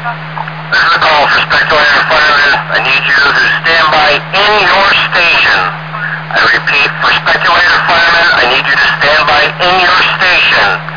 This is a call for speculator firemen. I need you to stand by in your station. I repeat, for speculator firemen, I need you to stand by in your station.